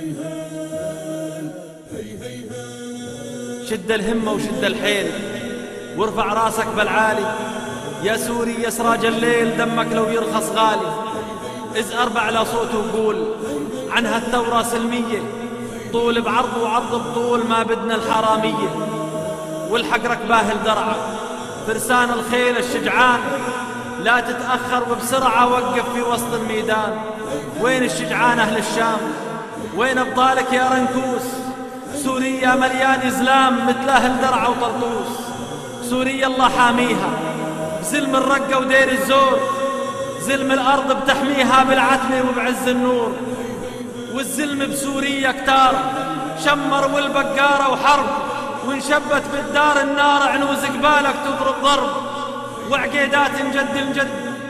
شد الهمة وشد الحيل وارفع راسك بالعالي يا سوري يا سراج الليل، دمك لو يرخص غالي. إذ أربع لا صوت وقول عنها الثورة سلمية، طول بعرض وعرض بطول، ما بدنا الحرامية. والحق ركباه الدرعة فرسان الخيل الشجعان، لا تتأخر وبسرعة وقف في وسط الميدان. وين الشجعان أهل الشام؟ وين أبطالك يا رنكوس؟ سوريا مليان زلام مثل أهل درعا وطرطوس. سوريا الله حاميها بزلم الرقة ودير الزور، زلم الأرض بتحميها بالعتمة وبعز النور. والزلم بسوريا كتار شمر والبقارة وحرب، وانشبت بالدار النار عنوز قبالك تضرب ضرب. وعقيدات جد الجد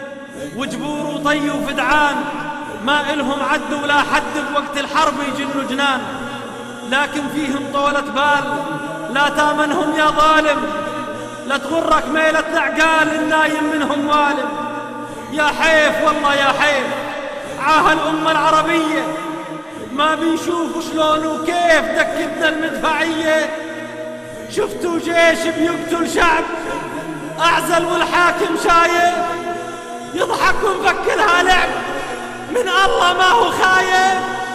وجبور وطي وفدعان، ما إلهم عد ولا حد بوقت الحرب يجنوا جنان. لكن فيهم طولة بال لا تامنهم يا ظالم، لا تغرك ميلة العقال النايم منهم والم. يا حيف والله يا حيف عاها الأمة العربية، ما بنشوف شلون وكيف دكتنا المدفعية. شفتوا جيش بيقتل شعب أعزل والحاكم شايف، يضحك ومفكرها لعب من الله ما هو خايف.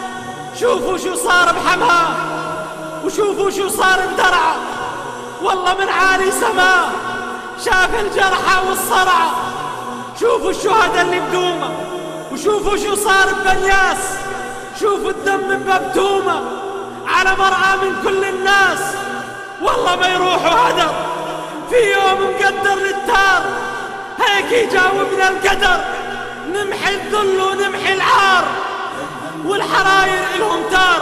شوفوا شو صار بحماه وشوفوا شو صار بدرعا، والله من عالي سماه شاف الجرحى والصرعى. شوفوا الشهداء اللي بدومة وشوفوا شو صار ببنياس، شوفوا الدم بمبتومة على مرأى من كل الناس. والله ما يروحوا هدر في يوم مقدر للتار، هيك يجاوبنا القدر نمحي الذل ونمحي العار. والحراير إلهم تار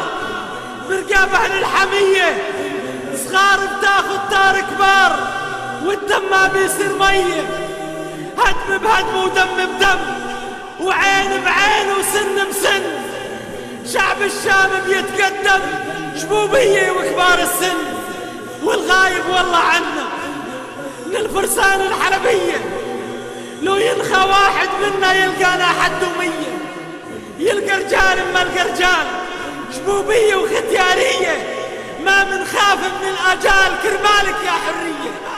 برقاب أهل الحمية، صغار بتاخد تار كبار والدم ما بيصير مية. هدم بهدم ودم بدم وعين بعين وسن بسن، شعب الشام بيتقدم شبوبية وكبار السن. والغايب والله عنا من الفرسان الحلبية، لو ينخى واحد منا يلقانا حد ومية. يلقى رجال اما القى رجال شبوبية وختيارية، ما من خاف من الآجال كرمالك يا حرية.